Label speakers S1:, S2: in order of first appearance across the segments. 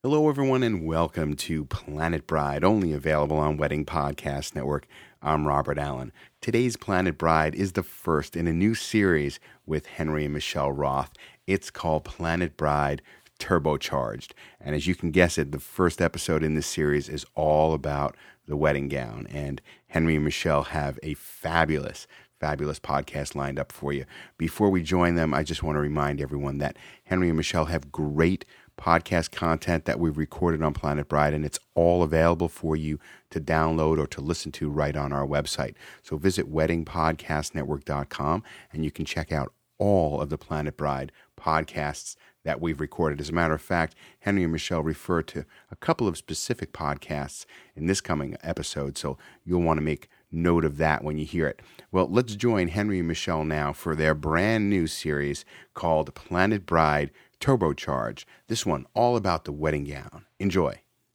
S1: Hello, everyone, and welcome to Planet Bride, only available on Wedding Podcast Network. I'm Robert Allen. Today's Planet Bride is the first in a new series with Henry and Michelle Roth. It's called Planet Bride Turbocharged. And as you can guess it, the first episode in this series is all about the wedding gown. And Henry and Michelle have a fabulous podcast lined up for you. Before we join them, I just want to remind everyone that Henry and Michelle have great podcast content that we've recorded on Planet Bride, and it's all available for you to download or to listen to right on our website. So visit weddingpodcastnetwork.com and you can check out all of the Planet Bride podcasts that we've recorded. As a matter of fact, Henry and Michelle refer to a couple of specific podcasts in this coming episode, so you'll want to make note of that when you hear it. Well, let's join Henry and Michelle now for their brand new series called Planet Bride Turbocharged. This one all about the wedding gown. Enjoy.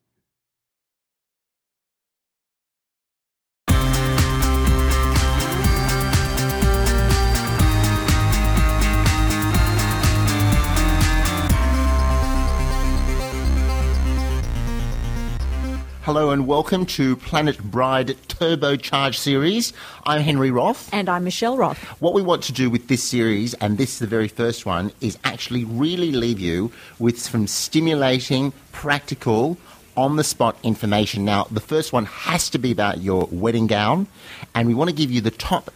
S2: Hello and welcome to Planet Bride Turbocharged series. I'm Henry Roth.
S3: And I'm Michelle Roth.
S2: What we want to do with this series, and this is the very first one, is actually really leave you with some stimulating, practical, on-the-spot information. Now, the first one has to be about your wedding gown, and we want to give you the top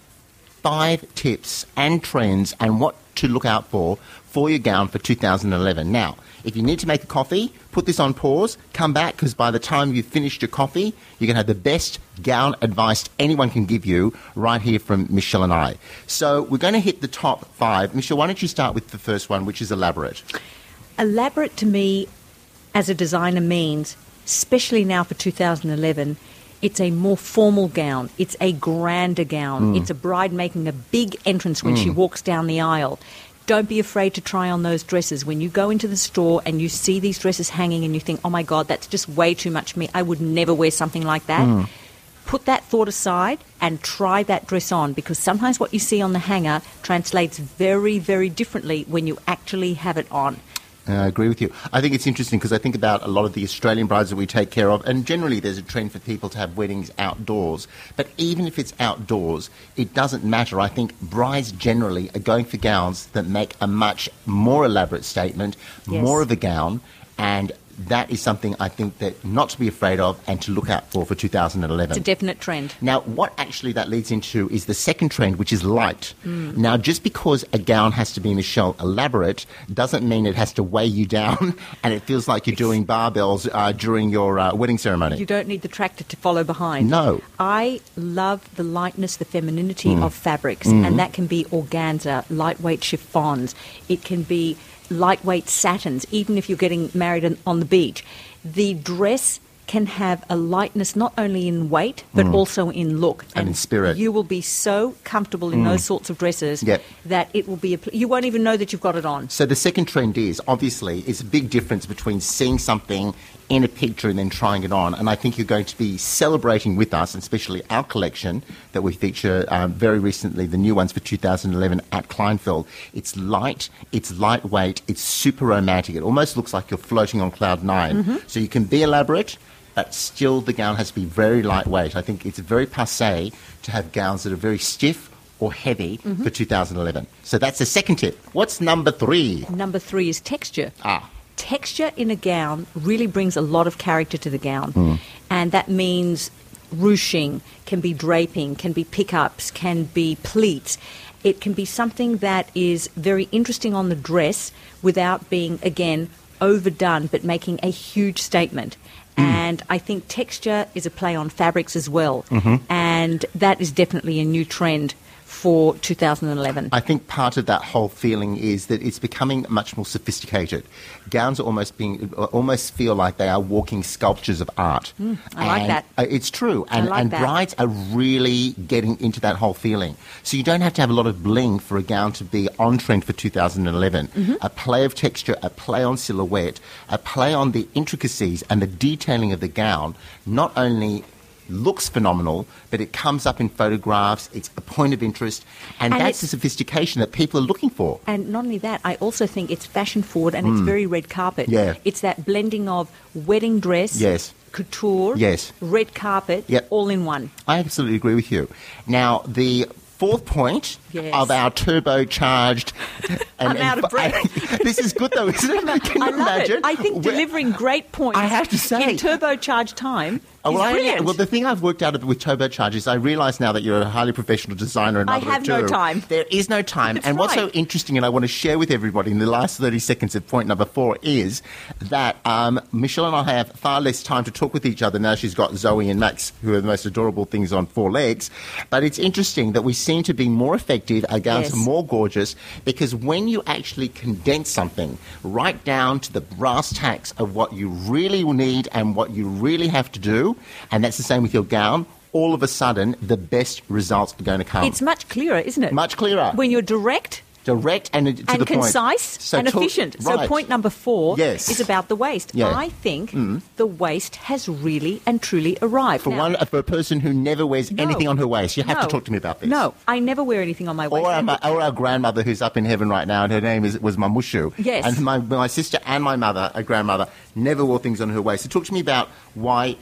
S2: 5 tips and trends and what to look out for your gown for 2011. Now, if you need to make a coffee, put this on pause, come back, because by the time you've finished your coffee, you're going to have the best gown advice anyone can give you right here from Michelle and I. So we're going to hit the top 5. Michelle, why don't you start with the first one, which is elaborate?
S3: Elaborate to me, as a designer, means, especially now for 2011, it's a more formal gown. It's a grander gown. It's a bride making a big entrance when she walks down the aisle. Don't be afraid to try on those dresses. When you go into the store and you see these dresses hanging and you think, oh my God, that's just way too much for me. I would never wear something like that. Put that thought aside and try that dress on, because sometimes what you see on the hanger translates very, very differently when you actually have it on.
S2: I agree with you. I think it's interesting because I think about a lot of the Australian brides that we take care of, and generally there's a trend for people to have weddings outdoors. But even if it's outdoors, it doesn't matter. I think brides generally are going for gowns that make a much more elaborate statement, more of a gown, and that is something I think that not to be afraid of and to look out for 2011.
S3: It's a definite trend.
S2: Now, what actually that leads into is the second trend, which is light. Now, just because a gown has to be, Michelle, elaborate, doesn't mean it has to weigh you down and it feels like you're doing barbells during your wedding ceremony.
S3: You don't need the tractor to follow behind.
S2: No.
S3: I love the lightness, the femininity of fabrics, and that can be organza, lightweight chiffons. It can be lightweight satins, even if you're getting married on the beach. The dress can have a lightness not only in weight, but also in look.
S2: And in spirit.
S3: You will be so comfortable in those sorts of dresses that it will be, you won't even know that you've got it on.
S2: So the second trend is, obviously, it's a big difference between seeing something in a picture and then trying it on. And I think you're going to be celebrating with us, and especially our collection that we feature very recently, the new ones for 2011 at Kleinfeld. It's light, it's lightweight, it's super romantic. It almost looks like you're floating on cloud 9. So you can be elaborate, but still the gown has to be very lightweight. I think it's very passé to have gowns that are very stiff or heavy for 2011. So that's the second tip. What's number 3?
S3: Number 3 is texture. Texture in a gown really brings a lot of character to the gown. And that means ruching, can be draping, can be pickups, can be pleats. It can be something that is very interesting on the dress without being, again, overdone, but making a huge statement. And I think texture is a play on fabrics as well. And that is definitely a new trend for 2011.
S2: I think part of that whole feeling is that it's becoming much more sophisticated. Gowns are almost feel like they are walking sculptures of art.
S3: I like that.
S2: It's true. And brides are really getting into that whole feeling. So you don't have to have a lot of bling for a gown to be on trend for 2011. A play of texture, a play on silhouette, a play on the intricacies and the detailing of the gown not only looks phenomenal, but it comes up in photographs, it's a point of interest, and that's the sophistication that people are looking for.
S3: And not only that, I also think it's fashion forward and it's very red carpet.
S2: Yeah.
S3: It's that blending of wedding dress,
S2: Yes.
S3: couture,
S2: Yes.
S3: red carpet,
S2: Yep.
S3: all in one.
S2: I absolutely agree with you. Now, the fourth point
S3: Yes.
S2: of our turbocharged...
S3: I'm out of breath.
S2: This is good, though, isn't it? Can you
S3: I love
S2: imagine?
S3: it. I think delivering great points
S2: I have to say-
S3: in turbocharged time is
S2: Well,
S3: brilliant.
S2: well, the thing I've worked out with turbocharge is I realise now that you're a highly professional designer and
S3: I
S2: mother of
S3: have no
S2: two.
S3: time.
S2: There is no time.
S3: That's
S2: and what's so
S3: right.
S2: interesting, and I want to share with everybody in the last 30 seconds of point number 4, is that Michelle and I have far less time to talk with each other now she's got Zoe and Max, who are the most adorable things on 4 legs. But it's interesting that we seem to be more effective, our gowns
S3: Yes.
S2: are more gorgeous, because when you actually condense something right down to the brass tacks of what you really need and what you really have to do, and that's the same with your gown, all of a sudden the best results are going to come.
S3: It's much clearer, isn't it?
S2: Much clearer.
S3: When you're direct
S2: Direct and to the point.
S3: and concise and efficient. So
S2: Right.
S3: point number 4
S2: Yes.
S3: is about the waist.
S2: Yeah.
S3: I think the waist has really and truly arrived.
S2: For
S3: Now,
S2: for a person who never wears
S3: No.
S2: anything on her waist, you have to
S3: No.
S2: talk to me about this.
S3: No, I never wear anything on my waist.
S2: Or our grandmother who's up in heaven right now, and her name was Mamushu.
S3: Yes.
S2: And my sister and my mother, a grandmother, never wore things on her waist. So talk to me about why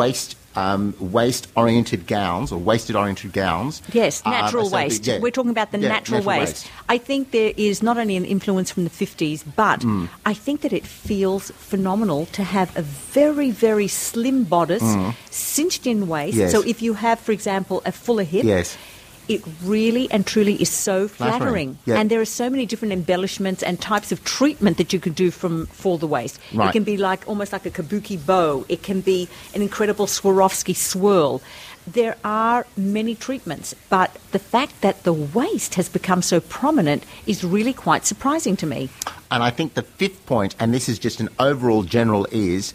S2: waist-oriented gowns or waisted-oriented gowns.
S3: Yes,
S2: are
S3: natural
S2: so big.
S3: waist.
S2: Yeah.
S3: We're talking about the
S2: Yeah,
S3: natural waist. I think there is not only an influence from the 50s, but I think that it feels phenomenal to have a very, very slim bodice, cinched in waist.
S2: Yes.
S3: So if you have, for example, a fuller hip,
S2: Yes.
S3: it really and truly is so flattering.
S2: Yeah.
S3: And there are so many different embellishments and types of treatment that you could do for the waist.
S2: Right.
S3: It can be like almost like a kabuki bow. It can be an incredible Swarovski swirl. There are many treatments, but the fact that the waist has become so prominent is really quite surprising to me.
S2: And I think the 5th point, and this is just an overall general, is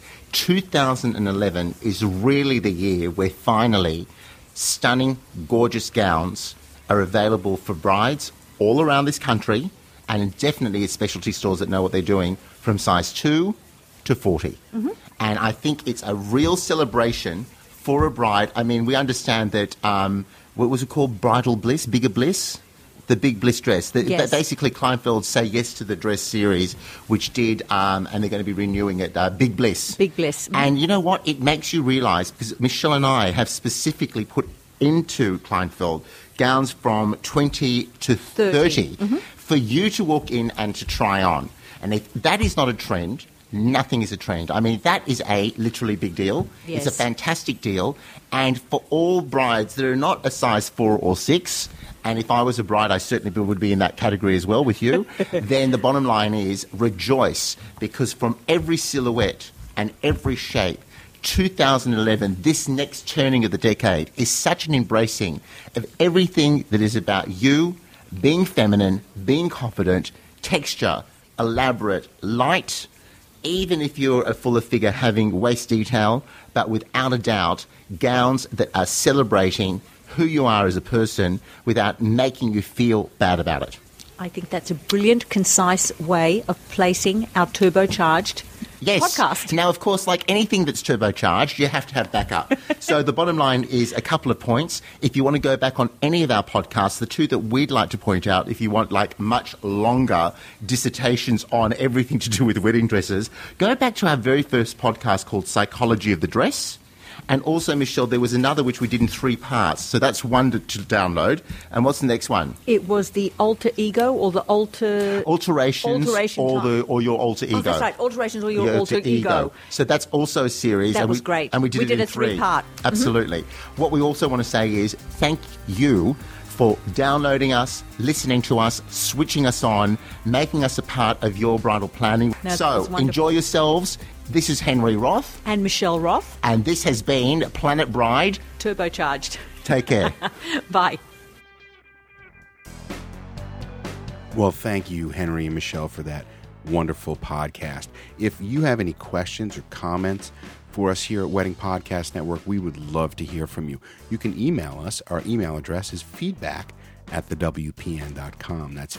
S2: 2011 is really the year where finally stunning, gorgeous gowns are available for brides all around this country, and definitely at specialty stores that know what they're doing, from size 2 to 40. And I think it's a real celebration for a bride. I mean, we understand that, what was it called? Bridal Bliss? Bigger Bliss? The Big Bliss dress.
S3: Yes.
S2: Basically, Kleinfeld say yes to the dress series, which did, and they're going to be renewing it, Big Bliss.
S3: Big Bliss.
S2: And you know what? It makes you realise, because Michelle and I have specifically put into Kleinfeld gowns from 20 to 30 for you to walk in and to try on. And if that is not a trend, nothing is a trend. I mean, that is a literally big deal.
S3: Yes.
S2: It's a fantastic deal. And for all brides that are not a size 4 or 6, and if I was a bride, I certainly would be in that category as well with you, then the bottom line is rejoice, because from every silhouette and every shape, 2011, this next turning of the decade, is such an embracing of everything that is about you, being feminine, being confident, texture, elaborate, light, even if you're a fuller figure having waist detail, but without a doubt, gowns that are celebrating who you are as a person without making you feel bad about it.
S3: I think that's a brilliant, concise way of placing our turbocharged podcast.
S2: Now, of course, like anything that's turbocharged, you have to have backup. So the bottom line is a couple of points. If you want to go back on any of our podcasts, the 2 that we'd like to point out, if you want like much longer dissertations on everything to do with wedding dresses, go back to our very first podcast called Psychology of the Dress. And also, Michelle, there was another which we did in 3 parts. So that's one to download. And what's the next one?
S3: It was the alter ego or the
S2: Alterations
S3: Alteration
S2: or your alter ego.
S3: Oh, that's right. Alterations or your
S2: Your
S3: alter ego.
S2: So that's also a series.
S3: That
S2: and
S3: was great.
S2: And we did
S3: We
S2: it
S3: did
S2: in
S3: a 3-part.
S2: Absolutely. What we also want to say is thank you for downloading us, listening to us, switching us on, making us a part of your bridal planning.
S3: No, that
S2: So
S3: was wonderful.
S2: enjoy yourselves. This is Henry Roth,
S3: And Michelle Roth,
S2: and this has been Planet Bride.
S3: turbocharged.
S2: Take care.
S3: Bye.
S1: Well, thank you, Henry and Michelle, for that wonderful podcast. If you have any questions or comments for us here at Wedding Podcast Network, we would love to hear from you. You can email us. Our email address is feedback@thewpn.com. That's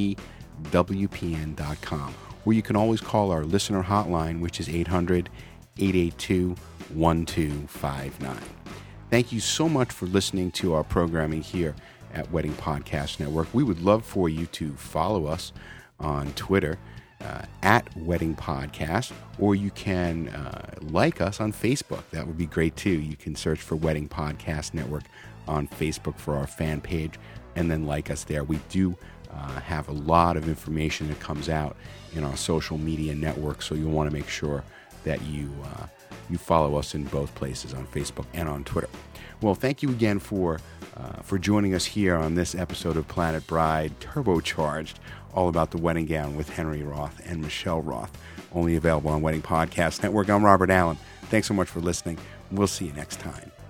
S1: feedback@thewpn.com. Or you can always call our listener hotline, which is 882-1259. Thank you so much for listening to our programming here at Wedding Podcast Network. We would love for you to follow us on Twitter at Wedding Podcast, or you can like us on Facebook. That would be great too. You can search for Wedding Podcast Network on Facebook for our fan page, and then like us there. We do have a lot of information that comes out in our social media network, so you'll want to make sure that you follow us in both places, on Facebook and on Twitter. Well, thank you again for joining us here on this episode of Planet Bride Turbocharged, all about the wedding gown with Henry Roth and Michelle Roth, only available on Wedding Podcast Network. I'm Robert Allen. Thanks so much for listening. We'll see you next time.